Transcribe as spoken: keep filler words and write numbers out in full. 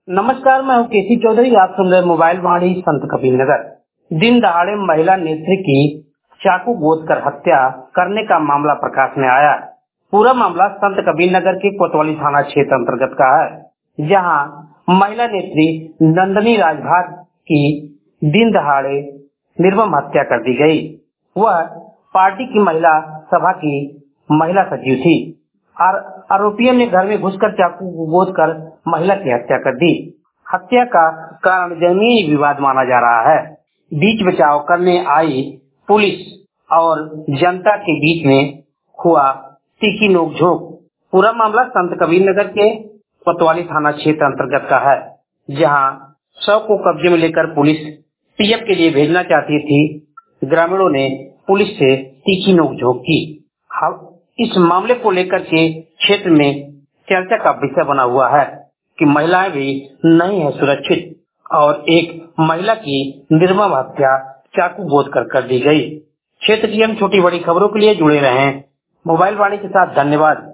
नमस्कार, मैं हूँ केसी चौधरी। आप सुन रहे मोबाइल वाणी संत कबीर नगर। दिन दहाड़े महिला नेत्री की चाकू गोद कर हत्या करने का मामला प्रकाश में आया। पूरा मामला संत कबीर नगर के कोतवाली थाना क्षेत्र अंतर्गत का है, जहां महिला नेत्री नंदनी राजभार की दिन दहाड़े निर्मम हत्या कर दी गई। वह पार्टी की महिला सभा की महिला सचिव थी। आरोपियों ने घर में घुसकर चाकू गोद कर महिला की हत्या कर दी। हत्या का कारण जमीनी विवाद माना जा रहा है। बीच बचाव करने आई पुलिस और जनता के बीच में हुआ तीखी नोकझोंक। पूरा मामला संत कबीर नगर के कोतवाली थाना क्षेत्र अंतर्गत का है, जहां शव को कब्जे में लेकर पुलिस पीएम के लिए भेजना चाहती थी। ग्रामीणों ने पुलिस से तीखी नोकझोंक की। इस मामले को लेकर के क्षेत्र में चर्चा का विषय बना हुआ है कि महिलाएं भी नहीं है सुरक्षित और एक महिला की निर्मम हत्या चाकू गोद कर कर दी गई। क्षेत्र की हम छोटी बड़ी खबरों के लिए जुड़े रहें मोबाइल वाणी के साथ। धन्यवाद।